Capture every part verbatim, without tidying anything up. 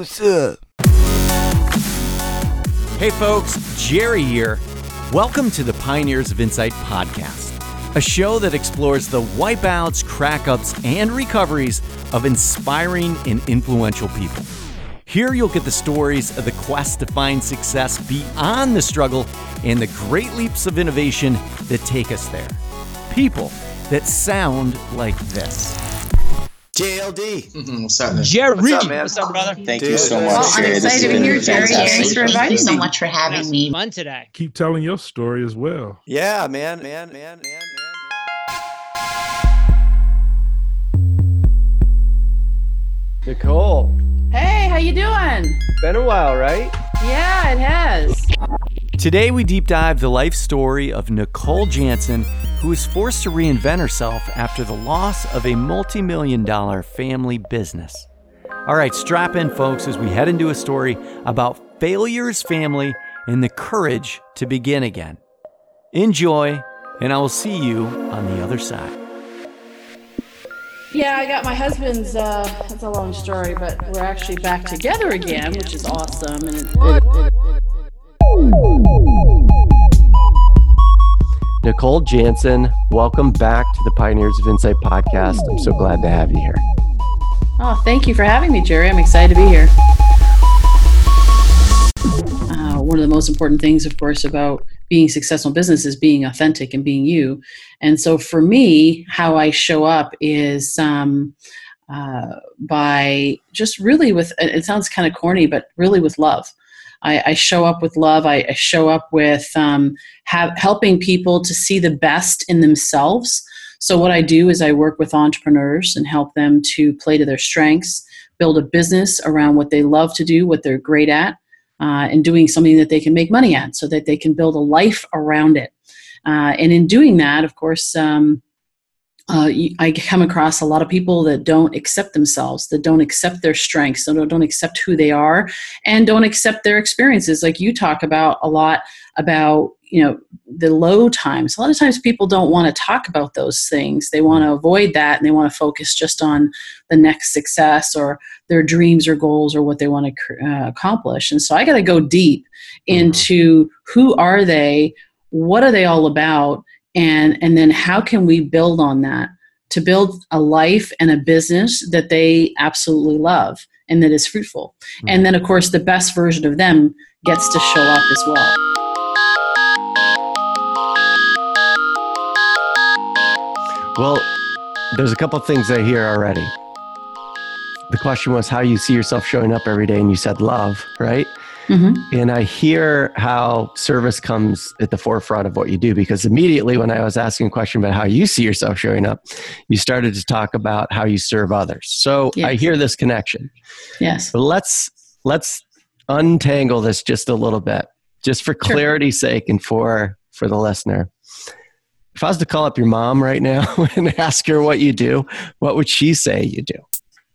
what's up? Hey folks, Jerry here. Welcome to the Pioneers of Insight podcast, a show that explores the wipeouts, crackups, and recoveries of inspiring and influential people. Here you'll get the stories of the quest to find success beyond the struggle and the great leaps of innovation that take us there. People that sound like this. J L D. Mm-hmm. What's up, man? Jerry, what's up, man? What's up, brother? Thank Dude, you so well, much, Well, I'm Jerry. This has excited to been hear, Jerry. fantastic. Thanks for inviting Thank you so me. much for having It's me. fun today. Keep telling your story as well. Yeah, man, man, man, man, man, Nicole, Hey, how you doing? been a while, right? Yeah, it has. Today we deep dive the life story of Nicole Jansen, who was forced to reinvent herself after the loss of a multi-million dollar family business. All right, strap in, folks, as we head into a story about failure's family and the courage to begin again. Enjoy, and I will see you on the other side. Yeah, I got my husband's, uh, it's a long story, but we're actually back together again, which is awesome. And it's it, it, Nicole Jansen, welcome back to the Pioneers of Insight podcast. I'm so glad to have you here. Oh, thank you for having me, Jerry. I'm excited to be here. Uh, one of the most important things, of course, about being successful in business is being authentic and being you. And so for me, how I show up is um, uh, by just really with, it sounds kind of corny, but really with love. I, I show up with love. I, I show up with um, have, helping people to see the best in themselves. So what I do is I work with entrepreneurs and help them to play to their strengths, build a business around what they love to do, what they're great at, uh, and doing something that they can make money at so that they can build a life around it. Uh, and in doing that, of course, um, uh, I come across a lot of people that don't accept themselves, that don't accept their strengths, that don't, don't accept who they are, and don't accept their experiences. Like you talk about a lot about, you know, the low times. A lot of times people don't want to talk about those things. They want to avoid that, and they want to focus just on the next success or their dreams or goals or what they want to uh, accomplish. And so I got to go deep into who are they, what are they all about, and and then how can we build on that to build a life and a business that they absolutely love and that is fruitful. Mm-hmm. And then, of course, the best version of them gets to show up as well. Well, there's a couple of things I hear already. The question was how you see yourself showing up every day, and you said love, right? Mm-hmm. And I hear how service comes at the forefront of what you do, because immediately when I was asking a question about how you see yourself showing up, you started to talk about how you serve others. So yes. I hear this connection. Yes. But let's let's untangle this just a little bit, just for clarity's sure. sake and for for the listener. If I was to call up your mom right now and ask her what you do, what would she say you do?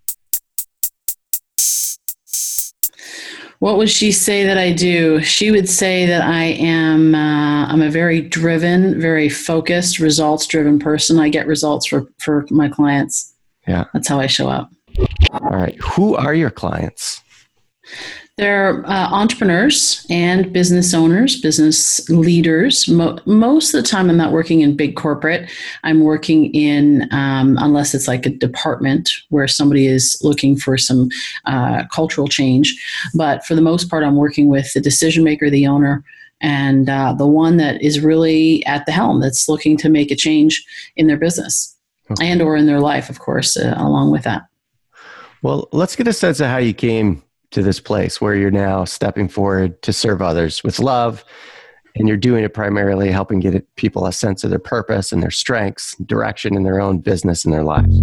What would she say that I do? She would say that I am, uh, I'm a very driven, very focused, results-driven person. I get results for, for my clients. Yeah. That's how I show up. All right. Who are your clients? They're uh, entrepreneurs and business owners, business leaders. Mo- most of the time I'm not working in big corporate. I'm working in, um, unless it's like a department where somebody is looking for some uh, cultural change. But for the most part, I'm working with the decision maker, the owner, and uh, the one that is really at the helm, that's looking to make a change in their business okay. and or in their life, of course, uh, along with that. Well, let's get a sense of how you came to this place where you're now stepping forward to serve others with love, and you're doing it primarily helping get people a sense of their purpose and their strengths, direction in their own business and their lives.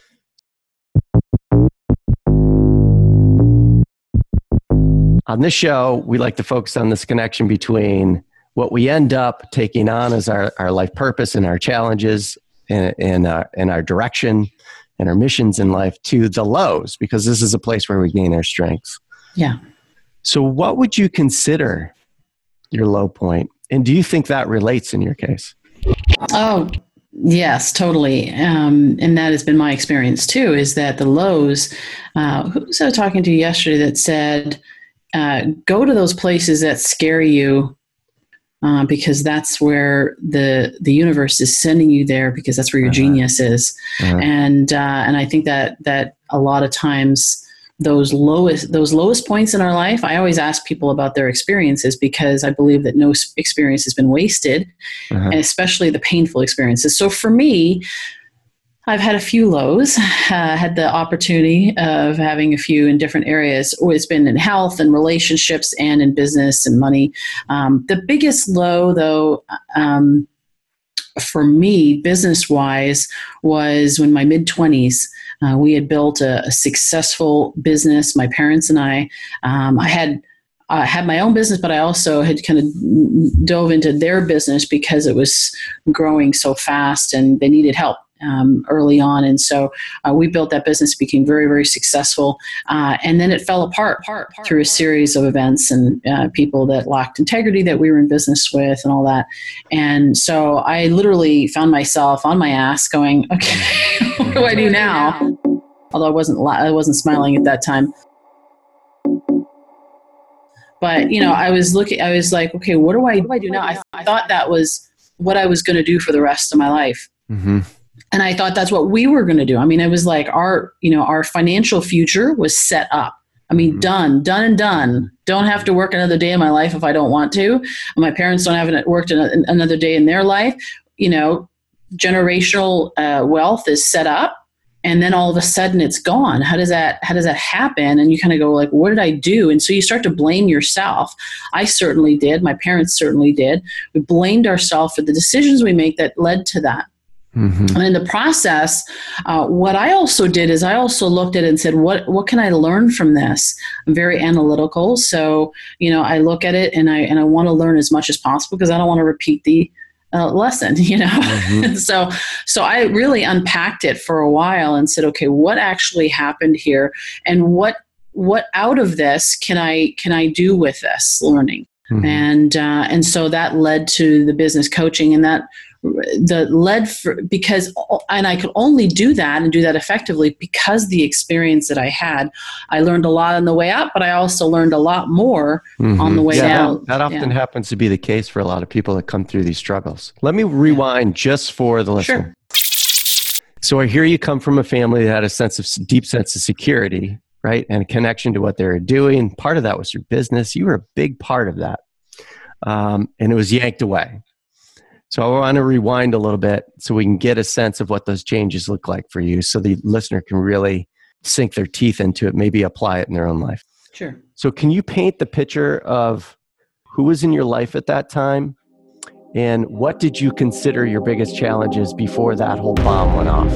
On this show, we like to focus on this connection between what we end up taking on as our, our life purpose and our challenges and, and, uh, and our direction and our missions in life to the lows, because this is a place where we gain our strengths. Yeah. So what would you consider your low point? And do you think that relates in your case? Oh, Yes, totally. Um, and that has been my experience too, is that the lows, uh, who was I talking to yesterday that said, uh, go to those places that scare you, uh, because that's where the, the universe is sending you there, because that's where your uh-huh. genius is. Uh-huh. And, uh, and I think that, that a lot of times those lowest, those lowest points in our life, I always ask people about their experiences, because I believe that no experience has been wasted, uh-huh. and especially the painful experiences. So for me, I've had a few lows, uh, had the opportunity of having a few in different areas. It's been in health and relationships and in business and money. Um, the biggest low though, um, for me, business-wise, was when my mid-twenties, uh, we had built a, a successful business, my parents and I. Um, I had I had my own business, but I also had kind of dove into their business because it was growing so fast and they needed help um, early on. And so uh, we built that business, became very, very successful. Uh, and then it fell apart, apart, apart through a series of events and uh, people that lacked integrity that we were in business with and all that. And so I literally found myself on my ass going, okay, what do I do now? Although I wasn't, I wasn't smiling at that time. But, you know, I was looking, I was like, okay, what do I, what do, I do now? I, th- I thought that was what I was going to do for the rest of my life. Mm-hmm. And I thought that's what we were going to do. I mean, it was like our, you know, our financial future was set up. I mean, mm-hmm. done, done and done. Don't have to work another day in my life if I don't want to. My parents don't have worked another day in their life. You know, generational uh, wealth is set up. And then all of a sudden it's gone. How does that, how does that happen? And you kind of go like, what did I do? And so you start to blame yourself. I certainly did. My parents certainly did. We blamed ourselves for the decisions we make that led to that. Mm-hmm. And in the process, uh, what I also did is I also looked at it and said, what, what can I learn from this? I'm very analytical. So, you know, I look at it and I, and I want to learn as much as possible because I don't want to repeat the Uh, lesson, you know. Mm-hmm. so so I really unpacked it for a while and said, okay, what actually happened here, and what what out of this can I can I do with this learning? Mm-hmm. And uh, and so that led to the business coaching, and that the led for, because and I could only do that and do that effectively because the experience that I had. I learned a lot on the way up, but I also learned a lot more mm-hmm. on the way yeah, down. That, that often yeah. happens to be the case for a lot of people that come through these struggles. Let me rewind yeah. just for the listener. Sure. So I hear you come from a family that had a sense of deep sense of security, right? And a connection to what they were doing. Part of that was your business. You were a big part of that. Um, and it was yanked away. So I want to rewind a little bit so we can get a sense of what those changes look like for you so the listener can really sink their teeth into it, maybe apply it in their own life. Sure. So can you paint the picture of who was in your life at that time and what did you consider your biggest challenges before that whole bomb went off?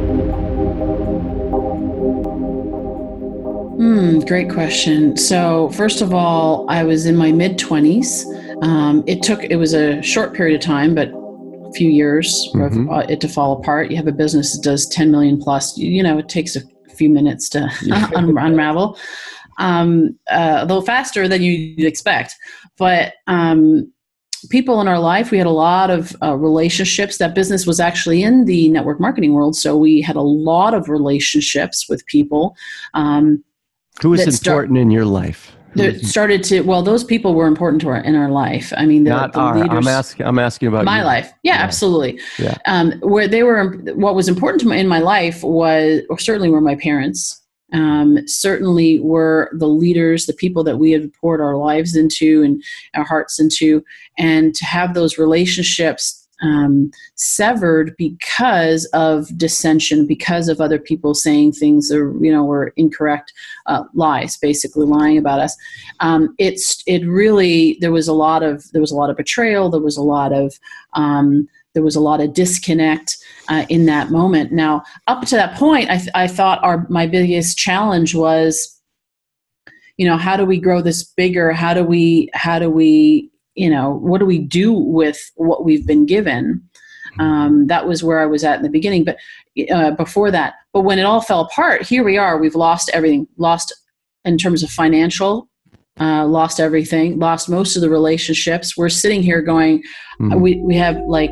Hmm, great question. So first of all, I was in my mid-twenties. Um, it took, it was a short period of time, but a few years for mm-hmm. uh, it to fall apart. You have a business that does ten million plus, you know, it takes a few minutes to yeah. un- unravel, um, uh, a little faster than you'd expect. But um, people in our life, we had a lot of uh, relationships. That business was actually in the network marketing world. So we had a lot of relationships with people. Um, Who was important start- in your life? That started to, well, those people were important to our, in our life. I mean, the, Not the our, leaders. I'm asking, I'm asking about my you. life. Yeah, yeah. absolutely. Yeah. Um, where they were, what was important to me in my life was, or certainly were my parents, um, certainly were the leaders, the people that we had poured our lives into and our hearts into, and to have those relationships Um, severed because of dissension, because of other people saying things that, you know, were incorrect, uh, lies, basically lying about us. Um, it's, it really, there was a lot of, there was a lot of betrayal. There was a lot of, um, there was a lot of disconnect, uh, in that moment. Now, up to that point, I, th- I thought our, my biggest challenge was, you know, how do we grow this bigger? How do we, how do we, you know, what do we do with what we've been given? Um, that was where I was at in the beginning, but uh, before that, but when it all fell apart, here we are, we've lost everything, lost in terms of financial, uh, lost everything, lost most of the relationships. We're sitting here going, mm-hmm. we, we have like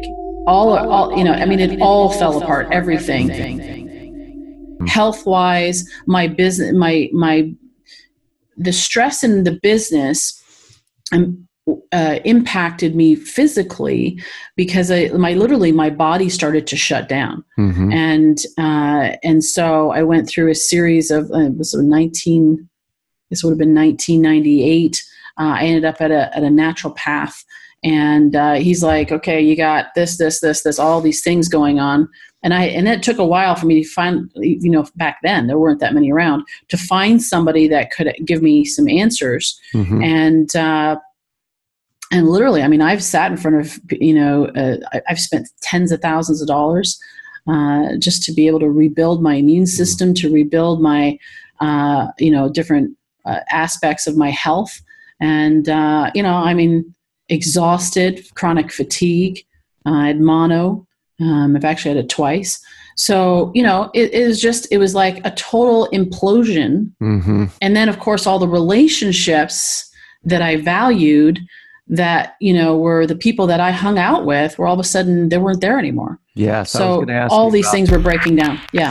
all, all, you know, I mean, it all fell apart, everything. Health-wise, my business, my, my, the stress in the business um, uh, impacted me physically because I, my, literally my body started to shut down. Mm-hmm. And, uh, and so I went through a series of, uh, it was nineteen, this would have been nineteen ninety-eight. Uh, I ended up at a, at a naturopath. And uh, he's like, okay, you got this, this, this, this, all these things going on. And I, and it took a while for me to find, you know, back then there weren't that many around, to find somebody that could give me some answers. Mm-hmm. And, uh, and literally, I mean, I've sat in front of, you know, uh, I, I've spent tens of thousands of dollars uh, just to be able to rebuild my immune system, to rebuild my, uh, you know, different uh, aspects of my health. And, uh, you know, I mean, exhausted, chronic fatigue. Uh, I had mono. Um, I've actually had it twice. So, you know, it, it was just, it was like a total implosion. Mm-hmm. And then, of course, all the relationships that I valued that, you know, were the people that I hung out with, were all of a sudden, they weren't there anymore. Yeah. So, so all these things were breaking down. Yeah.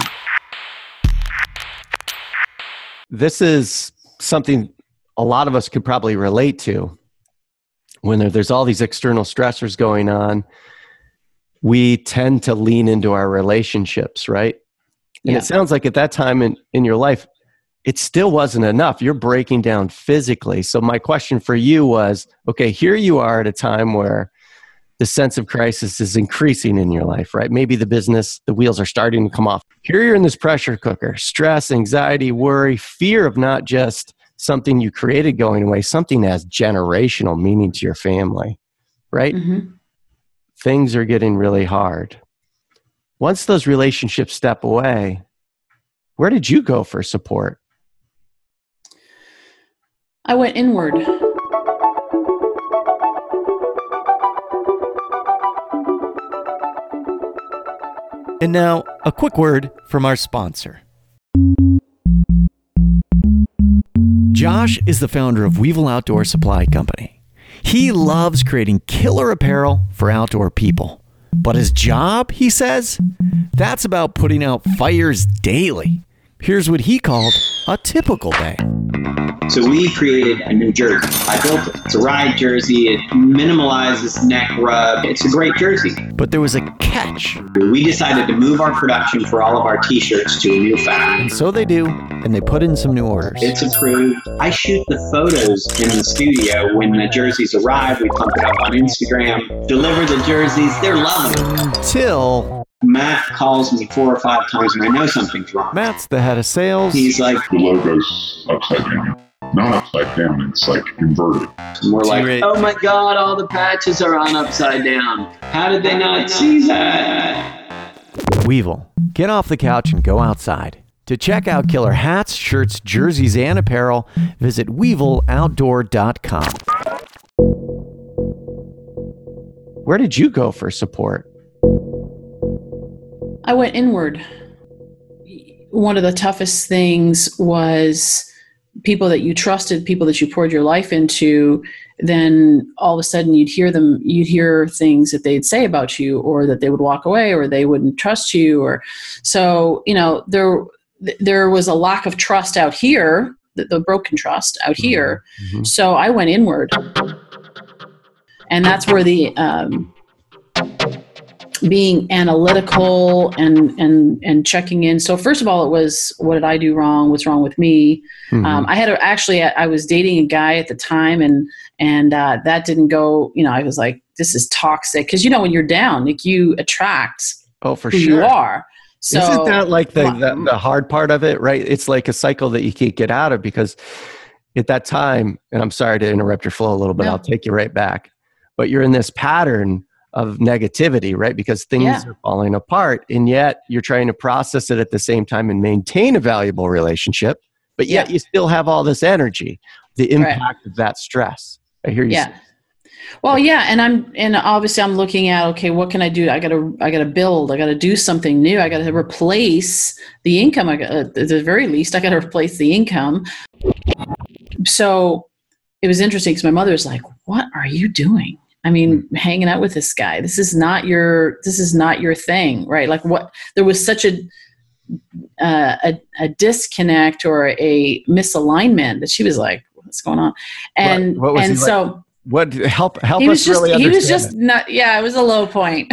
This is something a lot of us could probably relate to. When there, there's all these external stressors going on, we tend to lean into our relationships, right? And yeah. It sounds like at that time in, in your life, it still wasn't enough. You're breaking down physically. So my question for you was, okay, here you are at a time where the sense of crisis is increasing in your life, right? Maybe the business, the wheels are starting to come off. Here you're in this pressure cooker, stress, anxiety, worry, fear of not just something you created going away, something that has generational meaning to your family, right? Mm-hmm. Things are getting really hard. Once those relationships step away, where did you go for support? I went inward. And now, a quick word from our sponsor. Josh is the founder of Weevil Outdoor Supply Company. He loves creating killer apparel for outdoor people. But his job, he says, that's about putting out fires daily. Here's what he called a typical day. So we created a new jersey. I built it. It's a ride jersey. It minimalizes neck rub. It's a great jersey. But there was a catch. We decided to move our production for all of our t-shirts to a new factory. And so they do, and they put in some new orders. It's approved. I shoot the photos in the studio. When the jerseys arrive, we pump it up on Instagram, deliver the jerseys. They're loving it. Until Matt calls me four or five times and I know something's wrong. Matt's the head of sales. He's like, the logo's upside down. Not upside down, it's like inverted. And we're like, oh my God, all the patches are on upside down. How did they not see that? Weevil, get off the couch and go outside. To check out killer hats, shirts, jerseys, and apparel, visit weevil outdoor dot com. Where did you go for support? I went inward. One of the toughest things was people that you trusted, people that you poured your life into, then all of a sudden you'd hear them, you'd hear things that they'd say about you, or that they would walk away, or they wouldn't trust you. Or so, you know, there, there was a lack of trust out here, the, the broken trust out here. Mm-hmm. So I went inward, and that's where the, um, being analytical and, and, and checking in. So first of all, it was, what did I do wrong? What's wrong with me? Mm-hmm. Um, I had a, actually, I was dating a guy at the time, and, and, uh, that didn't go, you know, I was like, this is toxic. Cause you know, when you're down, like you attract oh, for who sure. you are. So isn't that like the, the, the hard part of it, right? It's like a cycle that you can't get out of, because at that time, and I'm sorry to interrupt your flow a little bit, no. I'll take you right back, but you're in this pattern of negativity, right? Because things yeah. are falling apart, and yet you're trying to process it at the same time and maintain a valuable relationship, but yet yeah. you still have all this energy, the impact right. of that stress. I hear you. Yeah. Say. Well, yeah. And I'm, and obviously I'm looking at, okay, what can I do? I gotta, I gotta build, I gotta do something new. I gotta replace the income. I got, at the very least, I gotta replace the income. So it was interesting because my mother was like, what are you doing? I mean, hanging out with this guy, this is not your, this is not your thing, right? Like what, there was such a, uh, a, a disconnect or a misalignment that she was like, what's going on? And, what, what and so like, what help, help he us was just, really he was understand just it. not, yeah, it was a low point.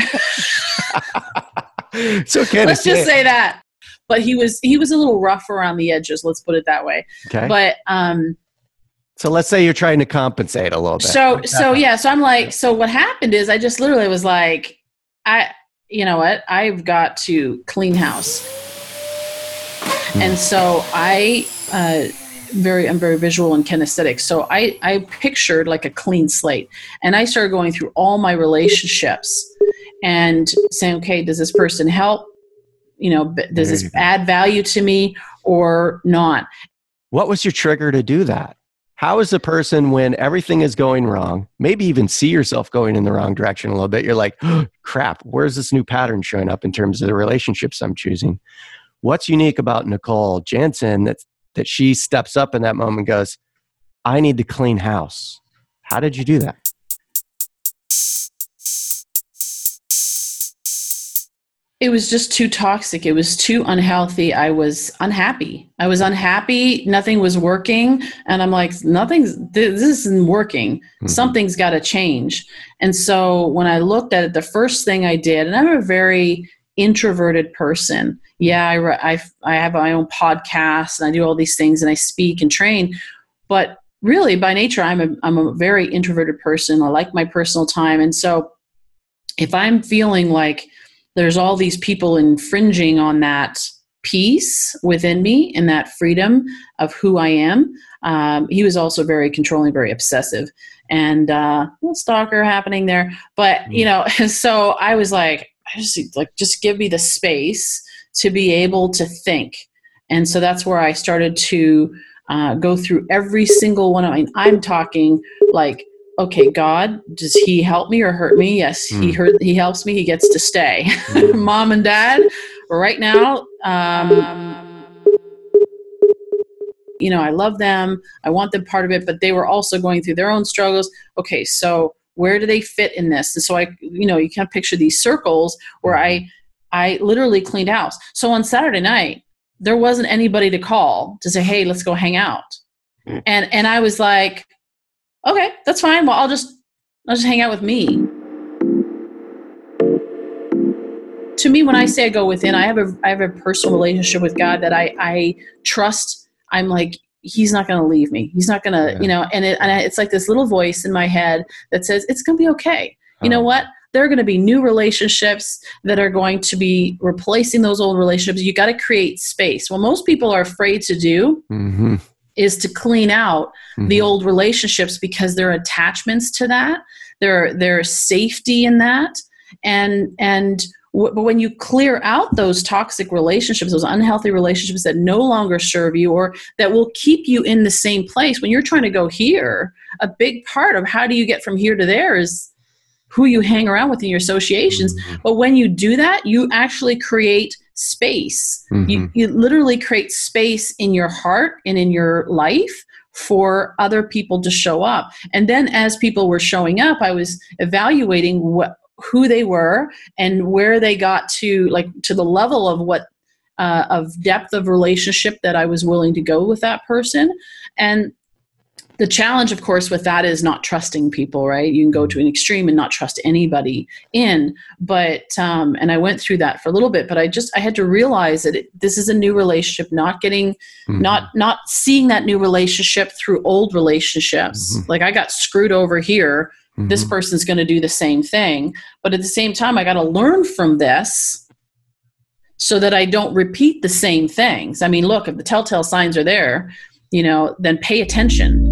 It's okay. Let's just say that. But he was, he was a little rough around the edges. Let's put it that way. Okay. But, um, so let's say you're trying to compensate a little bit. So, Like so yeah, so I'm like, so what happened is I just literally was like, I, you know what, I've got to clean house. Hmm. And so I, uh, very, I'm very visual and kinesthetic. So I, I pictured like a clean slate, and I started going through all my relationships and saying, okay, does this person help? You know, does this add value to me or not? What was your trigger to do that? How is a person, when everything is going wrong, maybe even see yourself going in the wrong direction a little bit, you're like, oh, crap, where's this new pattern showing up in terms of the relationships I'm choosing? What's unique about Nicole Jansen that, that she steps up in that moment and goes, I need to clean house? How did you do that? It was just too toxic. It was too unhealthy. I was unhappy. I was unhappy. Nothing was working. And I'm like, nothing's, this isn't working. Mm-hmm. Something's got to change. And so when I looked at it, the first thing I did, and I'm a very introverted person. Yeah, I, I, I have my own podcast and I do all these things and I speak and train. But really by nature, I'm a, I'm a very introverted person. I like my personal time. And so if I'm feeling like there's all these people infringing on that peace within me and that freedom of who I am. Um, he was also very controlling, very obsessive, and uh, a little stalker happening there. But, mm. you know, so I was like, I just like, just give me the space to be able to think. And so that's where I started to uh, go through every single one of mine. I'm talking like, okay, God, does he help me or hurt me? Yes, mm. he hurt, he helps me. He gets to stay. Mm. Mom and dad, right now, um, you know, I love them. I want them part of it, but they were also going through their own struggles. Okay, so where do they fit in this? And so I, you know, you kind of picture these circles where I, I literally cleaned house. So on Saturday night, there wasn't anybody to call to say, hey, let's go hang out. Mm. And, and I was like, okay, that's fine. Well, I'll just, I'll just hang out with me. To me, when I say I go within, I have a, I have a personal relationship with God that I, I trust. I'm like, he's not going to leave me. He's not going to, yeah. you know, and, it, and it's like this little voice in my head that says, it's going to be okay. You know what? There are going to be new relationships that are going to be replacing those old relationships. You got to create space. What most people are afraid to do mm-hmm. is to clean out mm-hmm. the old relationships because there are attachments to that. There, there's safety in that. And, and, w- but when you clear out those toxic relationships, those unhealthy relationships that no longer serve you or that will keep you in the same place, when you're trying to go here, a big part of how do you get from here to there is who you hang around with in your associations. Mm-hmm. But when you do that, you actually create space. Mm-hmm. You, you literally create space in your heart and in your life for other people to show up. And then as people were showing up, I was evaluating what, who they were and where they got to, like to the level of what, uh, of depth of relationship that I was willing to go with that person. And the challenge, of course, with that is not trusting people, right? You can go to an extreme and not trust anybody in. But, um, and I went through that for a little bit, but I just, I had to realize that it, this is a new relationship, not getting, mm-hmm. not, not seeing that new relationship through old relationships. Mm-hmm. Like I got screwed over here. Mm-hmm. This person's going to do the same thing. But at the same time, I got to learn from this so that I don't repeat the same things. I mean, look, if the telltale signs are there, you know, then pay attention.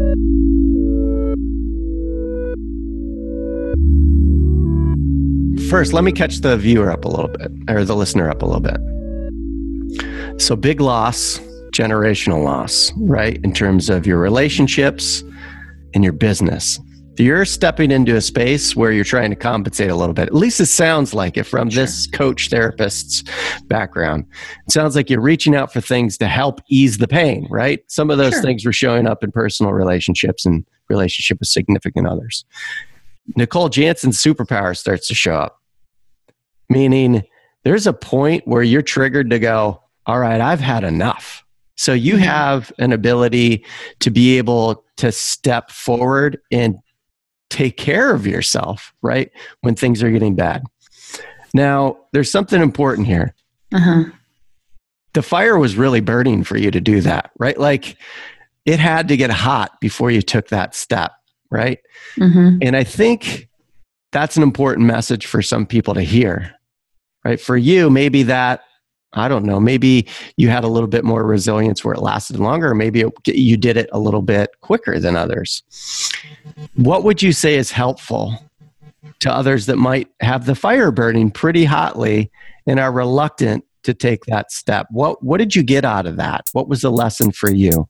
First, let me catch the viewer up a little bit, or the listener up a little bit. So big loss, generational loss, right? In terms of your relationships and your business. You're stepping into a space where you're trying to compensate a little bit. At least it sounds like it from sure. this coach therapist's background. It sounds like you're reaching out for things to help ease the pain, right? Some of those sure. things were showing up in personal relationships and relationship with significant others. Nicole Jansen's superpower starts to show up. Meaning there's a point where you're triggered to go, all right, I've had enough. So you mm-hmm. have an ability to be able to step forward and take care of yourself, right? When things are getting bad. Now, there's something important here. Uh-huh. The fire was really burning for you to do that, right? Like it had to get hot before you took that step, right? Mm-hmm. And I think that's an important message for some people to hear, right? For you, maybe that, I don't know, maybe you had a little bit more resilience where it lasted longer, or maybe it, you did it a little bit quicker than others. What would you say is helpful to others that might have the fire burning pretty hotly and are reluctant to take that step? What what did you get out of that? What was the lesson for you?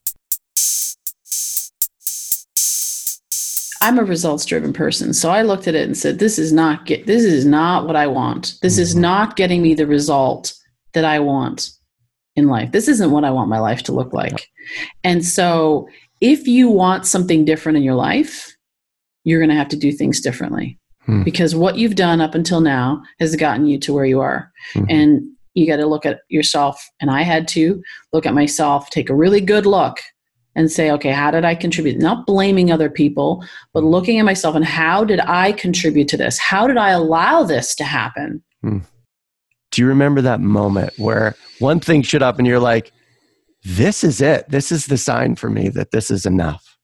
I'm a results-driven person, so I looked at it and said, "This is not get. This is not what I want. This mm-hmm. is not getting me the result that I want in life. This isn't what I want my life to look like." Yep. And so, if you want something different in your life, you're going to have to do things differently hmm. because what you've done up until now has gotten you to where you are, mm-hmm. and you got to look at yourself, and I had to look at myself, take a really good look and say, okay, how did I contribute? Not blaming other people, but looking at myself and how did I contribute to this? How did I allow this to happen? Hmm. Do you remember that moment where one thing showed up and you're like, this is it. This is the sign for me that this is enough?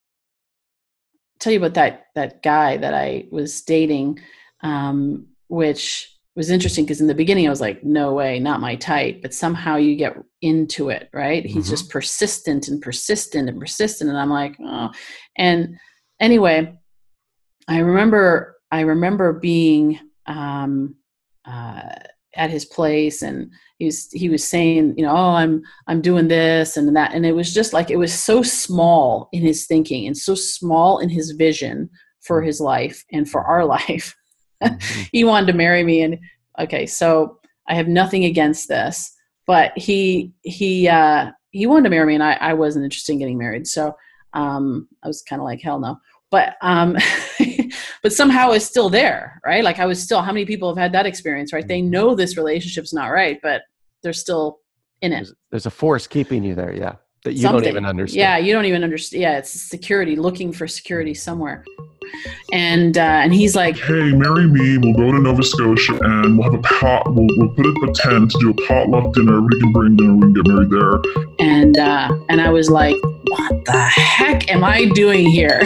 Tell you about that, that guy that I was dating, um, which was interesting because in the beginning I was like, no way, not my type, but somehow you get into it, right? Mm-hmm. He's just persistent and persistent and persistent. And I'm like, oh, and anyway, I remember, I remember being, um, uh, at his place, and he was, he was saying, you know, oh, I'm, I'm doing this and that. And it was just like, it was so small in his thinking and so small in his vision for his life and for our life. Mm-hmm. He wanted to marry me. And okay, so I have nothing against this, but he, he, uh, he wanted to marry me, and I, I wasn't interested in getting married. So, um, I was kind of like, hell no. But, um, but somehow it's still there, right? Like I was still, how many people have had that experience, right? They know this relationship's not right, but they're still in it. There's, there's a force keeping you there. Yeah. That you Something. don't even understand. Yeah. You don't even understand. Yeah. It's security, looking for security somewhere. And, uh, and he's like, hey, marry me. We'll go to Nova Scotia and we'll have a pot. We'll, we'll put up a tent to do a potluck dinner. We can bring dinner. We can get married there. And, uh, and I was like, what the heck am I doing here?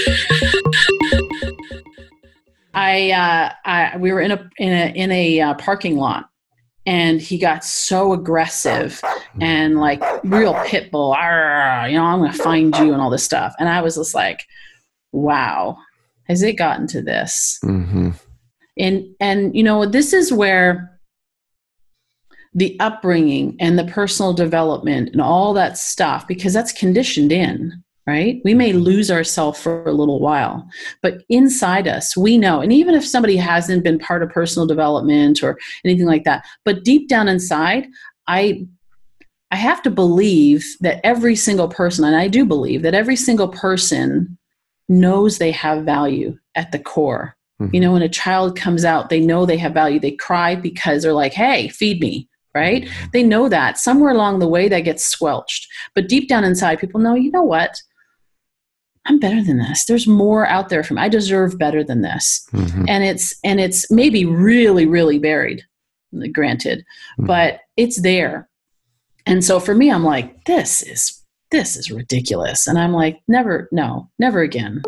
I, uh, I, we were in a, in a, in a uh, parking lot, and he got so aggressive and like real pit bull, you know, I'm going to find you and all this stuff. And I was just like, wow, has it gotten to this? Mm-hmm. And, and, you know, this is where the upbringing and the personal development and all that stuff, because that's conditioned in, right? We may lose ourselves for a little while, but inside us, we know. And even if somebody hasn't been part of personal development or anything like that, but deep down inside, I, I have to believe that every single person, and I do believe that every single person knows they have value at the core. Mm-hmm. You know, when a child comes out, they know they have value. They cry because they're like, hey, feed me. Right? Mm-hmm. They know that. Somewhere along the way that gets squelched. But deep down inside, people know, you know what? I'm better than this. There's more out there for me. I deserve better than this. Mm-hmm. And it's and it's maybe really, really buried, granted, mm-hmm. but it's there. And so for me, I'm like, this is this is ridiculous. And I'm like, never, no, never again.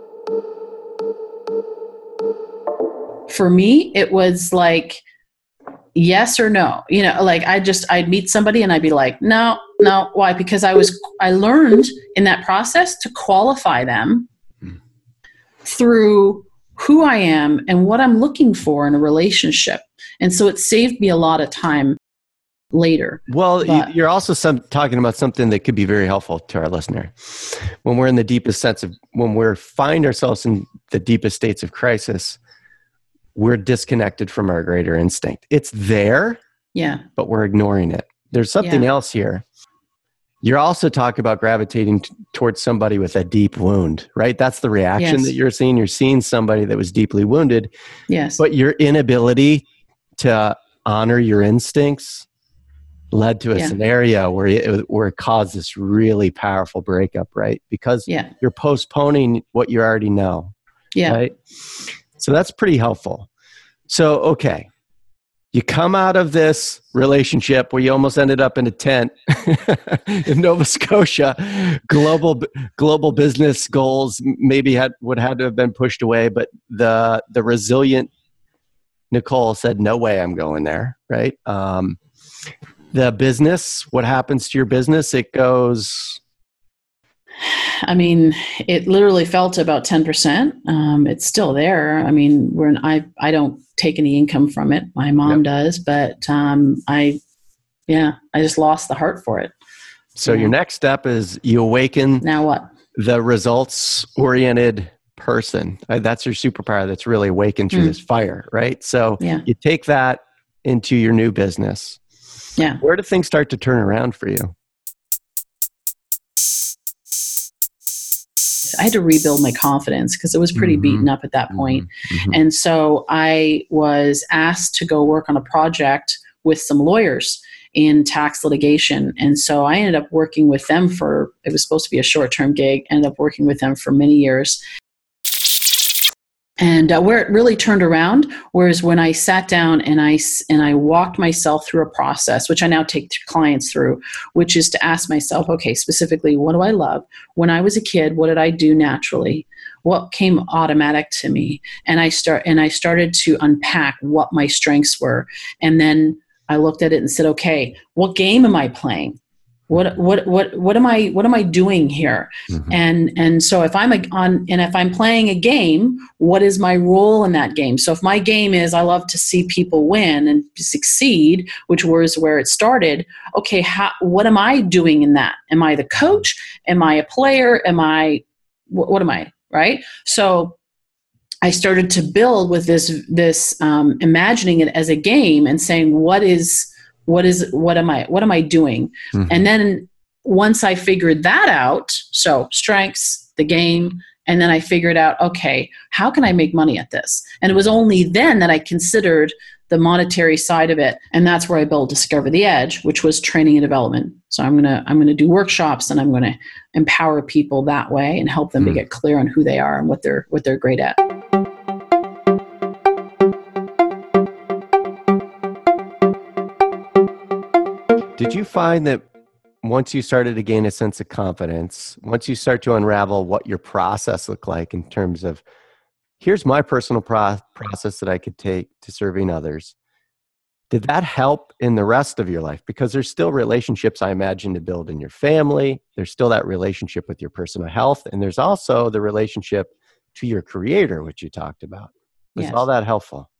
For me, it was like, yes or no, you know, like I just, I'd meet somebody and I'd be like, no, no. Why? Because I was, I learned in that process to qualify them mm. through who I am and what I'm looking for in a relationship. And so it saved me a lot of time later. Well, but, you're also some, talking about something that could be very helpful to our listener. When we're in the deepest sense of, when we find ourselves in the deepest states of crisis, we're disconnected from our greater instinct. It's there, yeah, but we're ignoring it. There's something yeah. else here. You're also talking about gravitating t- towards somebody with a deep wound, right? That's the reaction Yes. that you're seeing. You're seeing somebody that was deeply wounded, Yes. but your inability to honor your instincts led to a Yeah. scenario where it, where it caused this really powerful breakup, right? Because Yeah. you're postponing what you already know, Yeah. right? So that's pretty helpful. So, okay. You come out of this relationship where you almost ended up in a tent in Nova Scotia. Global global business goals maybe had would had to have been pushed away, but the the resilient Nicole said, "No way, I'm going there." Right? Um, the business. What happens to your business? It goes. I mean, it literally fell to about ten percent. Um, it's still there. I mean, we're I I don't take any income from it. My mom Yep. does, but um, I, yeah, I just lost the heart for it. So Yeah. your next step is you awaken Now what? the results-oriented person. Uh, That's your superpower that's really awakened through Mm. this fire, right? So Yeah. you take that into your new business. Yeah. Where do things start to turn around for you? I had to rebuild my confidence because it was pretty Mhm. beaten up at that point. Mhm. And so I was asked to go work on a project with some lawyers in tax litigation. And so I ended up working with them for, it was supposed to be a short-term gig, ended up working with them for many years. And uh, where it really turned around, whereas when I sat down and I, s- and I walked myself through a process, which I now take clients through, which is to ask myself, okay, specifically, what do I love? When I was a kid, what did I do naturally? What came automatic to me? And I start, and I started to unpack what my strengths were. And then I looked at it and said, okay, what game am I playing? What what what what am I what am I doing here? Mhm. And and so if I'm a, on and if I'm playing a game, what is my role in that game? So if my game is I love to see people win and succeed, which was where it started. Okay, how, what am I doing in that? Am I the coach? Am I a player? Am I what, what am I? Right? So I started to build with this this um, imagining it as a game and saying what is what is what am I what am I doing? Mhm. And then once I figured that out, so strengths, the game, and then I figured out, okay, how can I make money at this? And it was only then that I considered the monetary side of it, and that's where I built Discover the Edge, which was training and development. So I'm gonna I'm gonna do workshops and I'm gonna empower people that way and help them to Hmm. get clear on who they are and what they're what they're great at. Did you find that once you started to gain a sense of confidence, once you start to unravel what your process looked like in terms of, here's my personal pro- process that I could take to serving others, did that help in the rest of your life? Because there's still relationships, I imagine, to build in your family. There's still that relationship with your personal health. And there's also the relationship to your creator, which you talked about. Was Yes. all that helpful?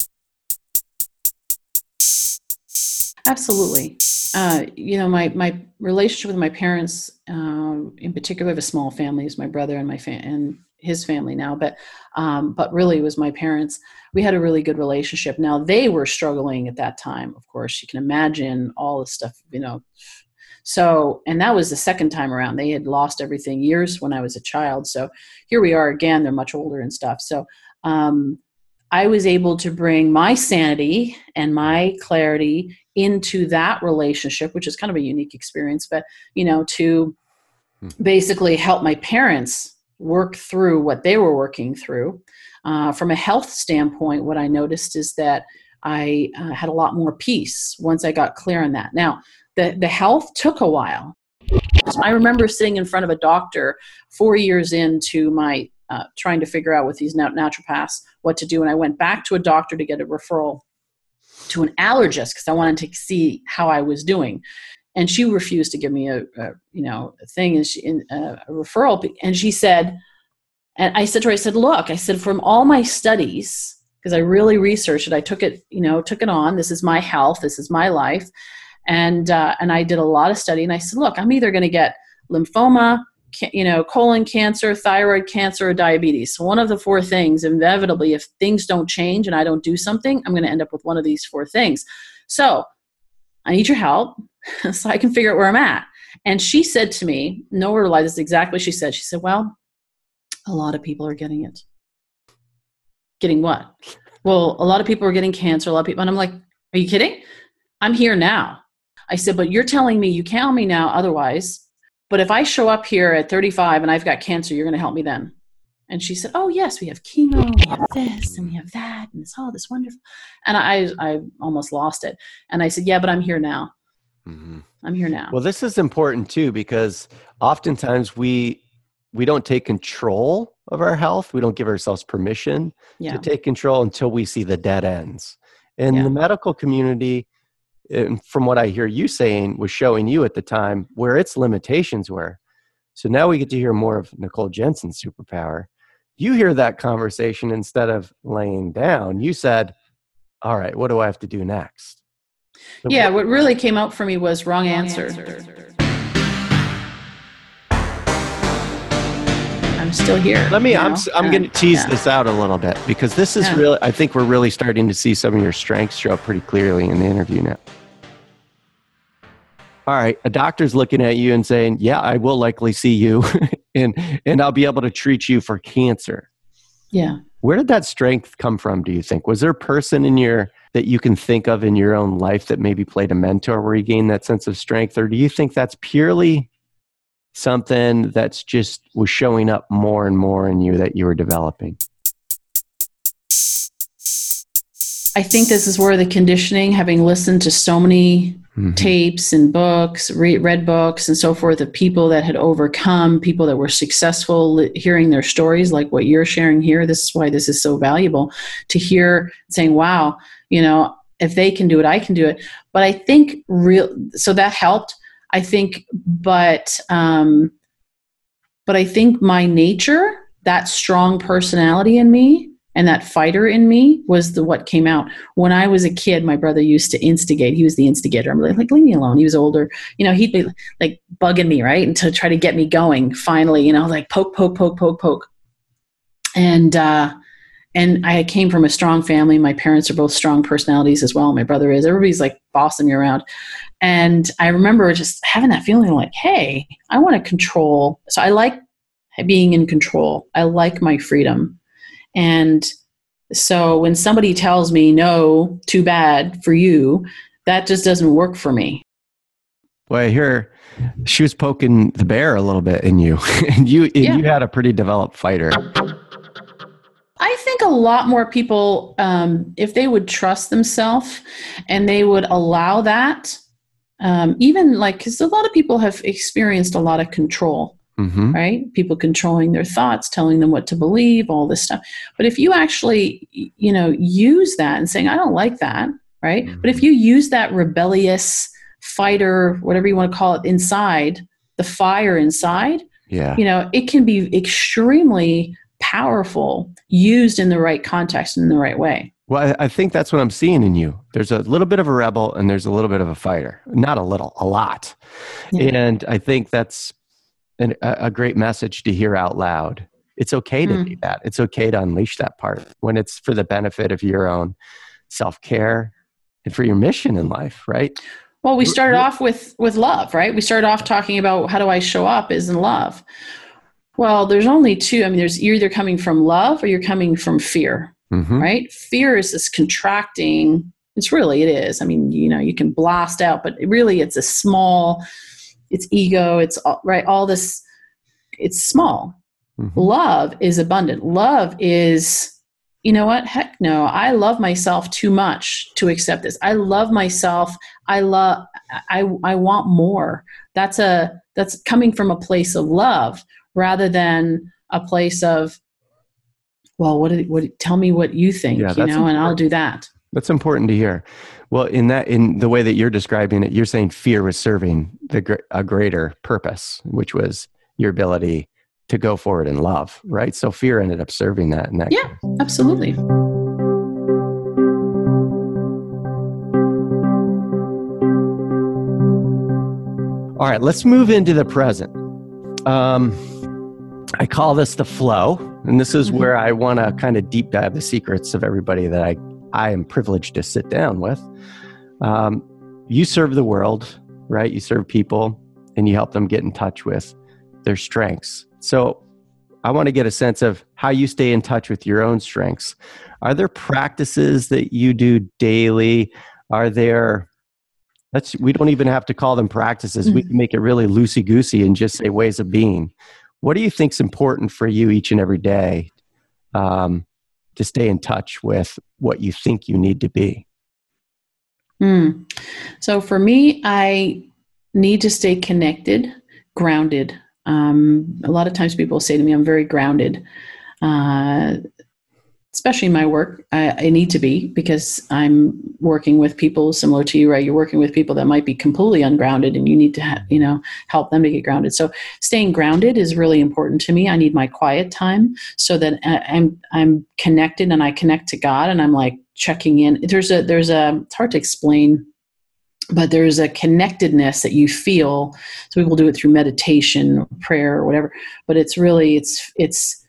Absolutely. Uh, you know, my, my relationship with my parents, um, in particular, the small families, my brother and my fa- and his family now, but um, but really it was my parents. We had a really good relationship. Now they were struggling at that time. Of course, you can imagine all the stuff, you know. So, and that was the second time around. They had lost everything years when I was a child. So here we are again. They're much older and stuff. So um, I was able to bring my sanity and my clarity into that relationship, which is kind of a unique experience, but, you know, to basically help my parents work through what they were working through. Uh, from a health standpoint, what I noticed is that I uh, had a lot more peace once I got clear on that. Now, the, the health took a while. I remember sitting in front of a doctor four years into my uh, trying to figure out with these nat- naturopaths what to do. And I went back to a doctor to get a referral to an allergist because I wanted to see how I was doing. And she refused to give me a, a you know, a thing, and she, in, uh, a referral. And she said, and I said to her, I said, look, I said, from all my studies, because I really researched it, I took it, you know, took it on. This is my health. This is my life. And, uh, and I did a lot of study. And I said, look, I'm either going to get lymphoma, ca- you know, colon cancer, thyroid cancer, or diabetes. So one of the four things, inevitably, if things don't change and I don't do something, I'm going to end up with one of these four things. So I need your help so I can figure out where I'm at. And she said to me, no word of lie, this is exactly what she said. She said, well, a lot of people are getting it. Getting what? Well, a lot of people are getting cancer, a lot of people. And I'm like, are you kidding? I'm here now. I said, but you're telling me you can't help me now otherwise. But if I show up here at thirty-five and I've got cancer, you're going to help me then. And she said, oh, yes, we have chemo, we have this, and we have that, and it's all this wonderful. And I I almost lost it. And I said, yeah, but I'm here now. Mm-hmm. I'm here now. Well, this is important, too, because oftentimes we we don't take control of our health. We don't give ourselves permission yeah. to take control until we see the dead ends. And yeah. the medical community, and from what I hear you saying, was showing you at the time where its limitations were. So now we get to hear more of Nicole Jensen's superpower. You hear that conversation instead of laying down. You said, all right, what do I have to do next? So yeah, what really came out for me was wrong, wrong answer. answer. I'm still here. Let me, I'm, I'm uh, going to tease yeah. this out a little bit because this is yeah. really, I think we're really starting to see some of your strengths show up pretty clearly in the interview now. All right, a doctor's looking at you and saying, yeah, I will likely see you and, and I'll be able to treat you for cancer. Yeah. Where did that strength come from, do you think? Was there a person in your, that you can think of in your own life that maybe played a mentor where you gained that sense of strength? Or do you think that's purely something that's just was showing up more and more in you that you were developing? I think this is where the conditioning, having listened to so many mm-hmm. tapes and books, re- read books and so forth of people that had overcome, people that were successful, hearing their stories like what you're sharing here. This is why this is so valuable to hear, saying, wow, you know, if they can do it, I can do it. But I think real, so that helped, I think, but, um, but I think my nature, that strong personality in me, and that fighter in me was the what came out. When I was a kid, my brother used to instigate. He was the instigator. I'm like, like, leave me alone. He was older. You know, he'd be like bugging me, right? And to try to get me going finally, you know, like poke, poke, poke, poke, poke. And, uh, and I came from a strong family. My parents are both strong personalities as well. My brother is. Everybody's like bossing me around. And I remember just having that feeling like, hey, I want to control. So I like being in control. I like my freedom. And so when somebody tells me, no, too bad for you, that just doesn't work for me. Well, I hear she was poking the bear a little bit in you, and you and yeah. you had a pretty developed fighter. I think a lot more people, um, if they would trust themselves and they would allow that, um, even like, because a lot of people have experienced a lot of control. Mm-hmm. Right? People controlling their thoughts, telling them what to believe, all this stuff. But if you actually, you know, use that and saying, I don't like that, right? Mm-hmm. But if you use that rebellious fighter, whatever you want to call it, inside, the fire inside, yeah. you know, it can be extremely powerful used in the right context and in the right way. Well, I, I think that's what I'm seeing in you. There's a little bit of a rebel and there's a little bit of a fighter. Not a little, a lot. Yeah. And I think that's An, a great message to hear out loud. It's okay to mm. do that. It's okay to unleash that part when it's for the benefit of your own self-care and for your mission in life, right? Well, we started off with, with love, right? We started off talking about how do I show up is in love. Well, there's only two. I mean, there's you're either coming from love or you're coming from fear, mm-hmm. right? Fear is this contracting. It's really, it is. I mean, you know, you can blast out, but really it's a small, it's ego, it's all, right. All this, it's small. Mm-hmm. Love is abundant. Love is, you know what? Heck no, I love myself too much to accept this. I love myself. I love, I, I want more. That's a, that's coming from a place of love rather than a place of, well, what did, what, tell me what you think, yeah, you know, important. And I'll do that. That's important to hear. Well, in that, in the way that you're describing it, you're saying fear was serving the a greater purpose, which was your ability to go forward in love, right? So fear ended up serving that. In that yeah, case. Absolutely. All right, let's move into the present. Um, I call this the flow, and this is mm-hmm. where I want to kind of deep dive the secrets of everybody that I I am privileged to sit down with. Um, you serve the world, right? You serve people. and you help them get in touch with their strengths. So I want to get a sense of how you stay in touch with your own strengths. Are there practices that you do daily? Are there, let's, we don't even have to call them practices. Mm-hmm. We can make it really loosey-goosey and just say ways of being. What do you think is important for you each and every day um, to stay in touch with what you think you need to be? Mm. So for me, I need to stay connected, grounded. Um, a lot of times people say to me, I'm very grounded, uh, especially in my work. I, I need to be, because I'm working with people similar to you, right? You're working with people that might be completely ungrounded, and you need to, ha- you know, help them to get grounded. So staying grounded is really important to me. I need my quiet time so that I'm, I'm connected, and I connect to God, and I'm like checking in. There's a, there's a, it's hard to explain, but there's a connectedness that you feel. So people do it through meditation or prayer or whatever, but it's really, it's, it's,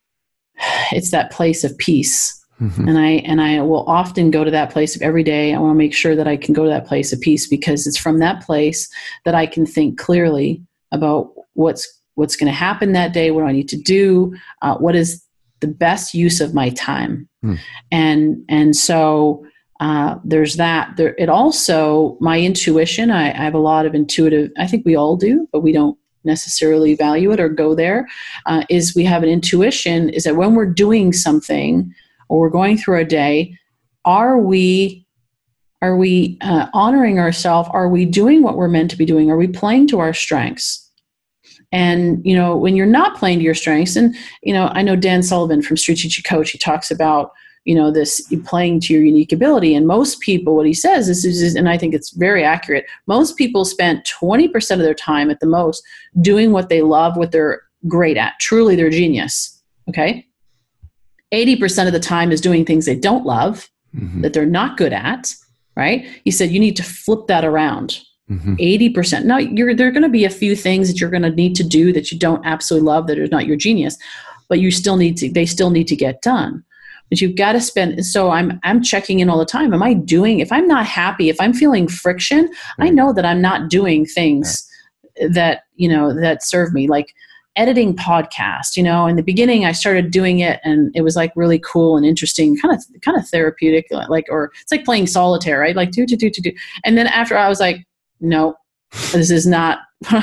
it's that place of peace. Mm-hmm. And I, and I will often go to that place of every day. I want to make sure that I can go to that place of peace, because it's from that place that I can think clearly about what's, what's going to happen that day. What do I need to do? Uh, what is the best use of my time? Mm. And, and so, Uh, there's that. There, it also, my intuition, I, I have a lot of intuitive, I think we all do, but we don't necessarily value it or go there, uh, is we have an intuition, is that when we're doing something or we're going through a day, are we, are we uh, honoring ourselves? Are we doing what we're meant to be doing? Are we playing to our strengths? And, you know, when you're not playing to your strengths, and, you know, I know Dan Sullivan from Strategic Coach, he talks about, you know, this playing to your unique ability. And most people, what he says is, is, and I think it's very accurate, most people spend twenty percent of their time at the most doing what they love, what they're great at, truly their genius, okay? eighty percent of the time is doing things they don't love, mm-hmm. that they're not good at, right? He said you need to flip that around. Mm-hmm. eighty percent. Now, you're, there are going to be a few things that you're going to need to do that you don't absolutely love, that are not your genius, but you still need to, they still need to get done. But you've got to spend, so I'm I'm checking in all the time. Am I doing, if I'm not happy, if I'm feeling friction, right. I know that I'm not doing things right. that, you know, that serve me, like editing podcast. You know, in the beginning I started doing it, and it was like really cool and interesting, kind of kind of therapeutic, like, or it's like playing solitaire, right? Like do, do, do, do, do. And then after I was like, no, this is not,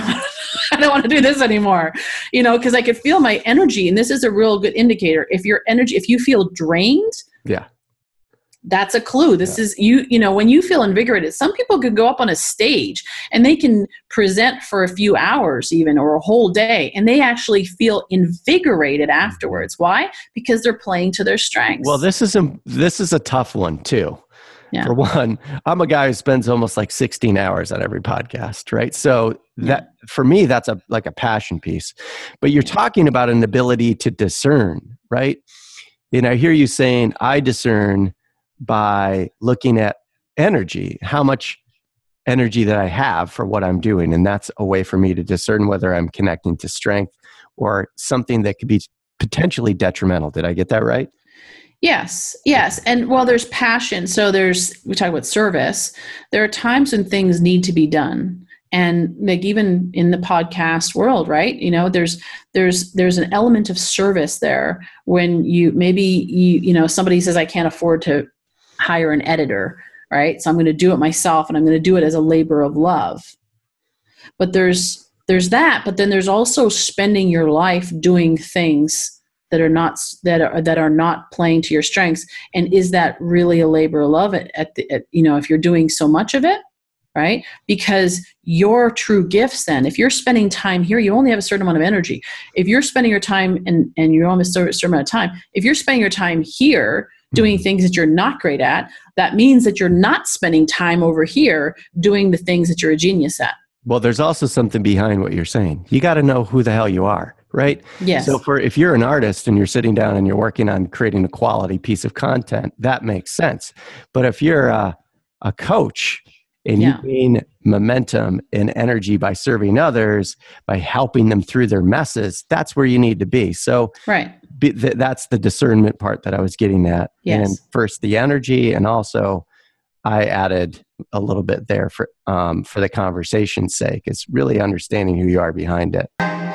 I don't want to do this anymore, you know, because I could feel my energy. And this is a real good indicator. If your energy, if you feel drained, yeah, that's a clue. This yeah. is you, you know, when you feel invigorated, some people could go up on a stage and they can present for a few hours even, or a whole day, and they actually feel invigorated afterwards. Why? Because they're playing to their strengths. Well, this is a, this is a tough one too. Yeah. For one, I'm a guy who spends almost like sixteen hours on every podcast, right? So that yeah. for me, that's a like a passion piece. But you're talking about an ability to discern, right? And I hear you saying, I discern by looking at energy, how much energy that I have for what I'm doing. And that's a way for me to discern whether I'm connecting to strength or something that could be potentially detrimental. Did I get that right? Yes, yes. And well, there's passion. So there's, we talk about service. There are times when things need to be done. And like even in the podcast world, right? You know, there's, there's, there's an element of service there when you, maybe you, you know, somebody says, I can't afford to hire an editor, right? So I'm going to do it myself, and I'm going to do it as a labor of love. But there's, there's that, but then there's also spending your life doing things that are not that are that are not playing to your strengths. And is that really a labor of love at, at the at, you know, if you're doing so much of it, right? Because your true gifts, then, if you're spending time here, you only have a certain amount of energy. If you're spending your time and and you're almost a certain amount of time, if you're spending your time here doing things that you're not great at, that means that you're not spending time over here doing the things that you're a genius at. Well, there's also something behind what you're saying. You got to know who the hell you are. Right? Yes. So for if you're an artist and you're sitting down and you're working on creating a quality piece of content, that makes sense. But if you're a, a coach and yeah. you gain momentum and energy by serving others, by helping them through their messes, that's where you need to be. So right. be, th- that's the discernment part that I was getting at. Yes. And first the energy, and also I added a little bit there for um, for the conversation's sake. It's really understanding who you are behind it.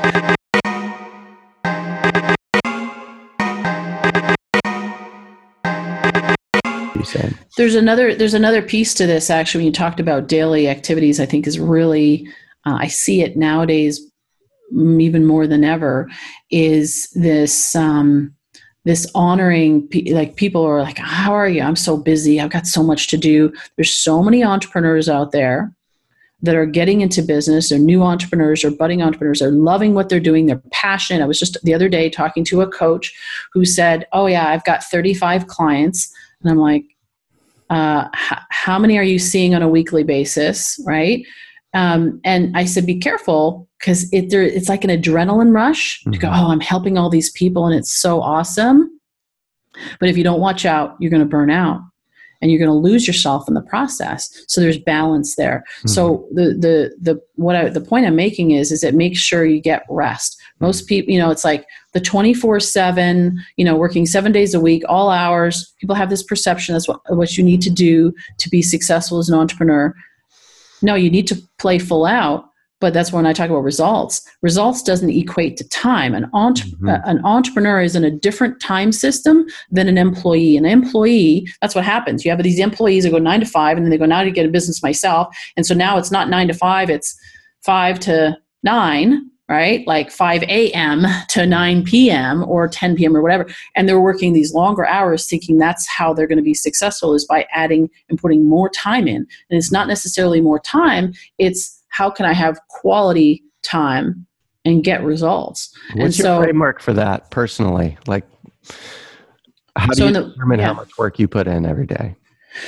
There's another there's another piece to this, actually. When you talked about daily activities, I think is really uh, I see it nowadays even more than ever, is this um, this honoring, like people are like, how are you? I'm so busy. I've got so much to do. There's so many entrepreneurs out there that are getting into business. They're new entrepreneurs or budding entrepreneurs. They're loving what they're doing. They're passionate. I was just the other day talking to a coach who said, oh yeah, I've got thirty-five clients. And I'm like, uh, h- how many are you seeing on a weekly basis? Right. Um, and I said, be careful, because it, there, it's like an adrenaline rush mm-hmm. to go, oh, I'm helping all these people and it's so awesome. But if you don't watch out, you're going to burn out and you're going to lose yourself in the process. So there's balance there. Mm-hmm. So the, the, the, what I, the point I'm making is, is that make sure you get rest. Most people, you know, it's like the twenty-four seven, you know, working seven days a week, all hours. People have this perception that's what, what you need to do to be successful as an entrepreneur. No, you need to play full out, but that's when I talk about results. Results doesn't equate to time. An, entre- mm-hmm. uh, an entrepreneur is in a different time system than an employee. An employee, that's what happens. You have these employees that go nine to five, and then they go, now to get a business myself. And so now it's not nine to five, it's five to nine, right? Like five a.m. to nine p.m. or ten p.m. or whatever. And they're working these longer hours thinking that's how they're going to be successful, is by adding and putting more time in. And it's not necessarily more time. It's how can I have quality time and get results? What's and your so, framework for that personally? Like, how do so you the, determine yeah. how much work you put in every day?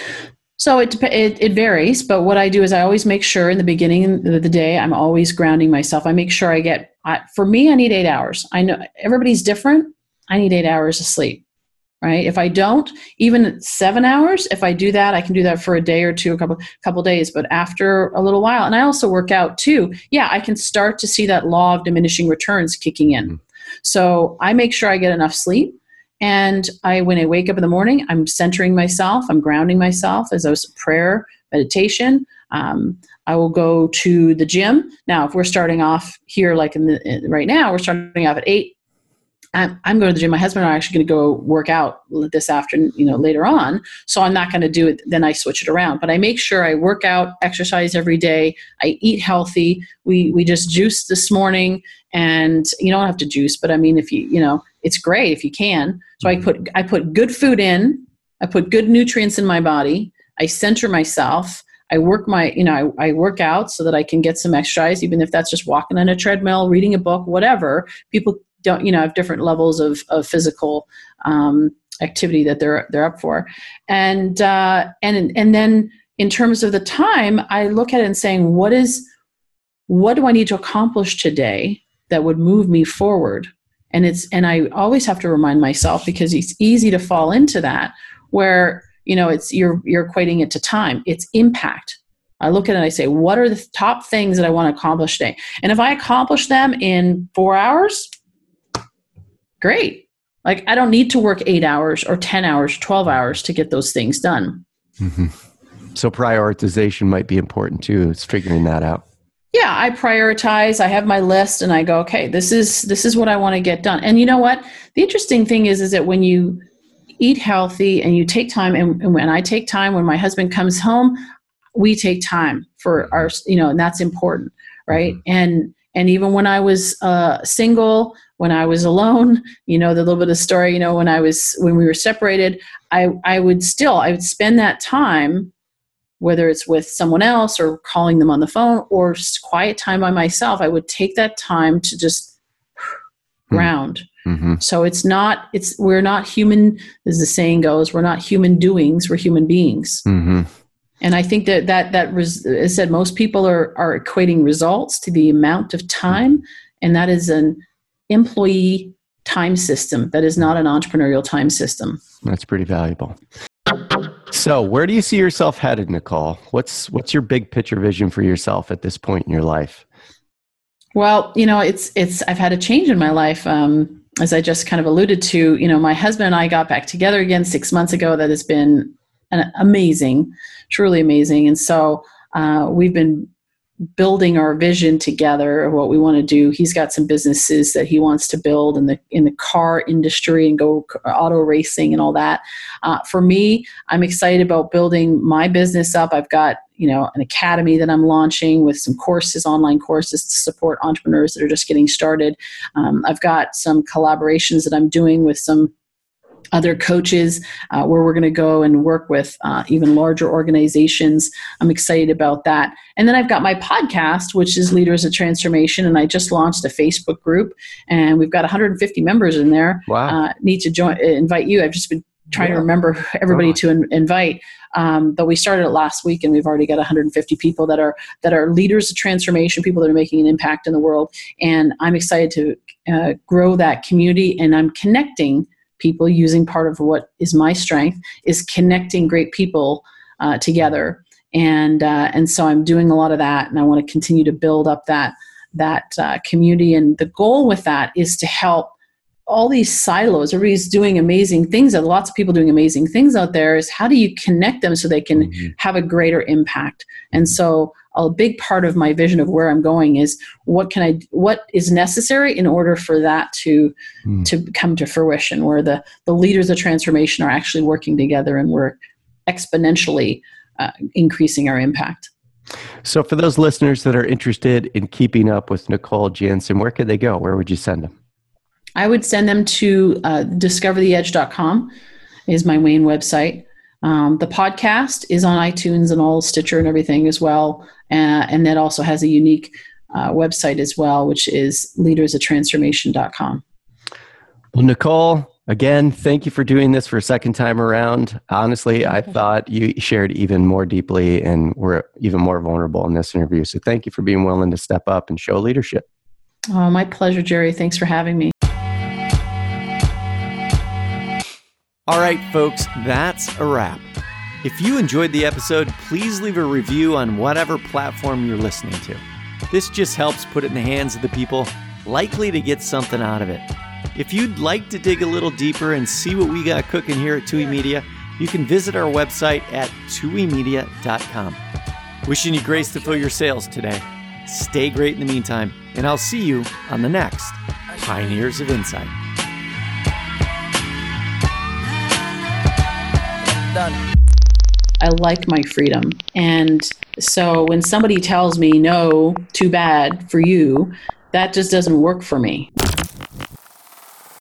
So it, it it varies, but what I do is I always make sure in the beginning of the day, I'm always grounding myself. I make sure I get, I, for me, I need eight hours. I know everybody's different. I need eight hours of sleep, right? If I don't, even seven hours, if I do that, I can do that for a day or two, a couple couple days, but after a little while, and I also work out too, yeah, I can start to see that law of diminishing returns kicking in. Mm-hmm. So I make sure I get enough sleep. And I, when I wake up in the morning, I'm centering myself, I'm grounding myself as I was prayer, meditation. Um, I will go to the gym. Now, if we're starting off here, like in the, in, right now, we're starting off at eight. I'm, I'm going to the gym. My husband and I are actually going to go work out this afternoon, you know, later on. So I'm not going to do it. Then I switch it around, but I make sure I work out, exercise every day. I eat healthy. We, we just juiced this morning, and you don't have to juice, but I mean, if you, you know, it's great if you can. So I put, I put good food in, I put good nutrients in my body. I center myself. I work my, you know, I, I work out so that I can get some exercise, even if that's just walking on a treadmill, reading a book, whatever. People don't, you know, have different levels of, of physical um, activity that they're they're up for, and uh, and and then in terms of the time, I look at it and saying, what is, what do I need to accomplish today that would move me forward? And it's, and I always have to remind myself, because it's easy to fall into that, where you know it's you're you're equating it to time. It's impact. I look at it and I say, what are the top things that I want to accomplish today? And if I accomplish them in four hours. Great. Like, I don't need to work eight hours or ten hours, twelve hours to get those things done. Mm-hmm. So prioritization might be important too. It's figuring that out. Yeah, I prioritize. I have my list and I go, okay, this is this is what I want to get done. And you know what? The interesting thing is, is that when you eat healthy and you take time, and, and when I take time, when my husband comes home, we take time for our, you know, and that's important, right? Mm-hmm. And and even when I was uh, single, when I was alone, you know, the little bit of story, you know, when I was, when we were separated, I, I would still, I would spend that time, whether it's with someone else or calling them on the phone or just quiet time by myself, I would take that time to just ground. Mm-hmm. So it's not, it's, we're not human, as the saying goes, we're not human doings, we're human beings. Mm-hmm. And I think that, that, that res, as I said, most people are, are equating results to the amount of time, and that is an employee time system. That is not an entrepreneurial time system. That's pretty valuable. So where do you see yourself headed, Nicole? What's what's your big picture vision for yourself at this point in your life? Well, you know, it's it's I've had a change in my life. Um, as I just kind of alluded to, you know, my husband and I got back together again six months ago. That has been an amazing, truly amazing. And so uh, we've been building our vision together of what we want to do. He's got some businesses that he wants to build in the in the car industry and go auto racing and all that. Uh, for me, I'm excited about building my business up. I've got, you know, an academy that I'm launching with some courses, online courses to support entrepreneurs that are just getting started. Um, I've got some collaborations that I'm doing with some other coaches uh, where we're going to go and work with uh, even larger organizations. I'm excited about that. And then I've got my podcast, which is Leaders of Transformation. And I just launched a Facebook group and we've got one hundred fifty members in there. Wow. Uh, need to join, invite you. I've just been trying yeah. to remember everybody to in, invite. Um, but we started it last week and we've already got one hundred fifty people that are, that are leaders of transformation, people that are making an impact in the world. And I'm excited to uh, grow that community, and I'm connecting people using part of what is my strength is connecting great people uh, together. And, uh, and so I'm doing a lot of that, and I want to continue to build up that, that uh, community. And the goal with that is to help all these silos. Everybody's doing amazing things. There are lots of people doing amazing things out there. Is how do you connect them so they can mm-hmm. have a greater impact? And so a big part of my vision of where I'm going is what can I, what is necessary in order for that to, mm. to come to fruition, where the, the leaders of transformation are actually working together and we're exponentially uh, increasing our impact. So for those listeners that are interested in keeping up with Nicole Jansen, where could they go? Where would you send them? I would send them to uh, discover the edge dot com is my main website. Um, the podcast is on iTunes and all Stitcher and everything as well. Uh, and that also has a unique uh, website as well, which is leaders of transformation dot com. Well, Nicole, again, thank you for doing this for a second time around. Honestly, I thought you shared even more deeply and were even more vulnerable in this interview. So thank you for being willing to step up and show leadership. Oh, my pleasure, Jerry. Thanks for having me. All right, folks, that's a wrap. If you enjoyed the episode, please leave a review on whatever platform you're listening to. This just helps put it in the hands of the people likely to get something out of it. If you'd like to dig a little deeper and see what we got cooking here at Tui Media, you can visit our website at tui media dot com. Wishing you grace to fill your sails today. Stay great in the meantime, and I'll see you on the next Pioneers of Insight. I like my freedom. And so when somebody tells me, no, too bad for you, that just doesn't work for me.